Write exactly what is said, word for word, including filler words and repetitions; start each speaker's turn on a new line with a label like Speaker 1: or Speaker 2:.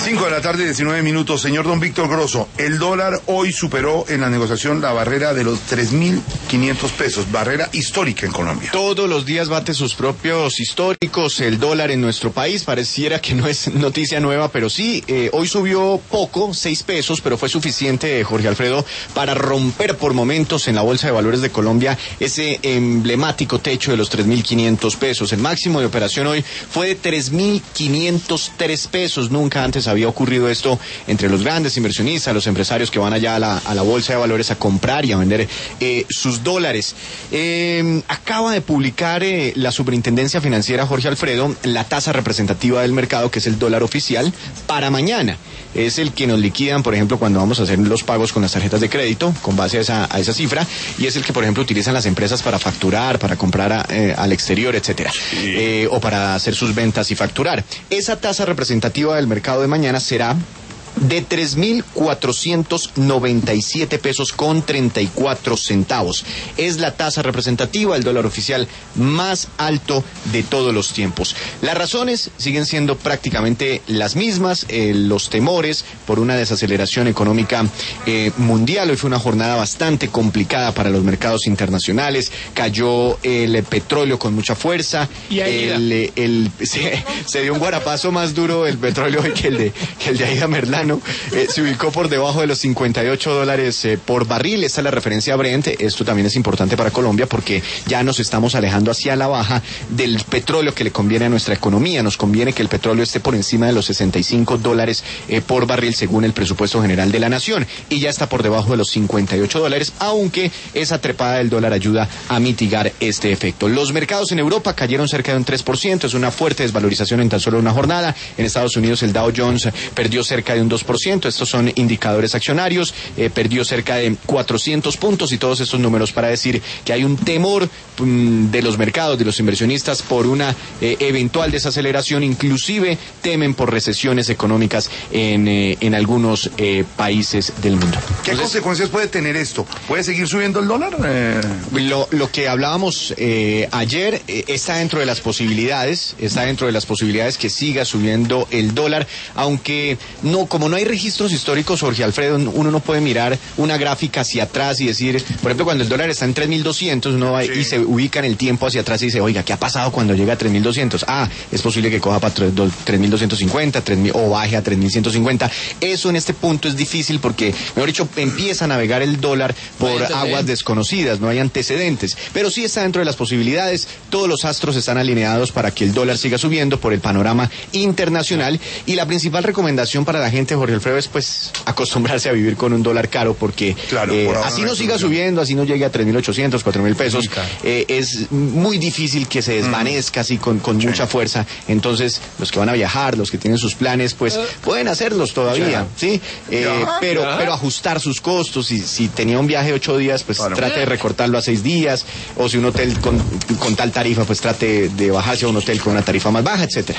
Speaker 1: cinco de la tarde, diecinueve minutos. Señor don Víctor Grosso, el dólar hoy superó en la negociación la barrera de los tres mil quinientos pesos, barrera histórica en Colombia.
Speaker 2: Todos los días bate sus propios históricos el dólar en nuestro país. Pareciera que no es noticia nueva, pero sí, eh, hoy subió poco, seis pesos, pero fue suficiente, Jorge Alfredo, para romper por momentos en la Bolsa de Valores de Colombia ese emblemático techo de los tres mil quinientos pesos. El máximo de operación hoy fue de tres mil quinientos tres pesos. Nunca antes había ocurrido esto entre los grandes inversionistas, los empresarios que van allá a la, a la Bolsa de Valores a comprar y a vender eh, sus dólares. Eh, acaba de publicar eh, la Superintendencia Financiera, Jorge Alfredo, la tasa representativa del mercado, que es el dólar oficial, para mañana. Es el que nos liquidan, por ejemplo, cuando vamos a hacer los pagos con las tarjetas de crédito, con base a esa, a esa cifra, y es el que, por ejemplo, utilizan las empresas para facturar, para comprar a, eh, al exterior, etcétera, sí. eh, o para hacer sus ventas y facturar. Esa tasa representativa del mercado de mañana será de tres mil cuatrocientos noventa y siete pesos con treinta y cuatro centavos. Es la tasa representativa, el dólar oficial más alto de todos los tiempos. Las razones siguen siendo prácticamente las mismas, eh, los temores por una desaceleración económica eh, mundial. Hoy fue una jornada bastante complicada para los mercados internacionales. Cayó el petróleo con mucha fuerza.
Speaker 3: Y
Speaker 2: el, el, el, se, se dio un guarapazo más duro el petróleo hoy que el de, que el de Aida Merlano. Eh, se ubicó por debajo de los cincuenta y ocho dólares eh, por barril. Esta es la referencia Brent. Esto también es importante para Colombia porque ya nos estamos alejando hacia la baja del petróleo que le conviene a nuestra economía. Nos conviene que el petróleo esté por encima de los sesenta y cinco dólares eh, por barril según el presupuesto general de la nación, y ya está por debajo de los cincuenta y ocho dólares, aunque esa trepada del dólar ayuda a mitigar este efecto. Los mercados en Europa cayeron cerca de un tres por ciento. Es una fuerte desvalorización en tan solo una jornada. En Estados Unidos el Dow Jones perdió cerca de un dos por ciento. Estos son indicadores accionarios, eh, perdió cerca de cuatrocientos puntos, y todos estos números para decir que hay un temor um, de los mercados, de los inversionistas, por una eh, eventual desaceleración. Inclusive temen por recesiones económicas en, eh, en algunos eh, países del mundo.
Speaker 1: ¿Qué Entonces, consecuencias puede tener esto? ¿Puede seguir subiendo el dólar? Eh...
Speaker 2: Lo, lo que hablábamos eh, ayer eh, está dentro de las posibilidades, está dentro de las posibilidades que siga subiendo el dólar, aunque no, como no hay registros históricos, Jorge Alfredo, uno no puede mirar una gráfica hacia atrás y decir, por ejemplo, cuando el dólar está en tres mil doscientos, uno va sí. y se ubica en el tiempo hacia atrás y dice, oiga, ¿qué ha pasado cuando llega a tres mil doscientos? Ah, es posible que coja para tres mil doscientos cincuenta, tres mil, o baje a tres mil ciento cincuenta. Eso en este punto es difícil porque, mejor dicho, empieza a navegar el dólar por aguas desconocidas, no hay antecedentes, pero sí está dentro de las posibilidades. Todos los astros están alineados para que el dólar siga subiendo por el panorama internacional, y la principal recomendación para la gente, Jorge Alfredo, es pues acostumbrarse a vivir con un dólar caro, porque claro, eh, así no siga subiendo, así no llegue a tres mil ochocientos, cuatro mil pesos, eh, es muy difícil que se desvanezca así con, con sí. mucha fuerza. Entonces, los que van a viajar, los que tienen sus planes, pues uh, pueden hacerlos todavía, ¿sí? Eh, ya, pero ya. pero ajustar sus costos. Si, si tenía un viaje de ocho días, pues claro. trate de recortarlo a seis días, o si un hotel con, con tal tarifa, pues trate de bajarse a un hotel con una tarifa más baja, etcétera.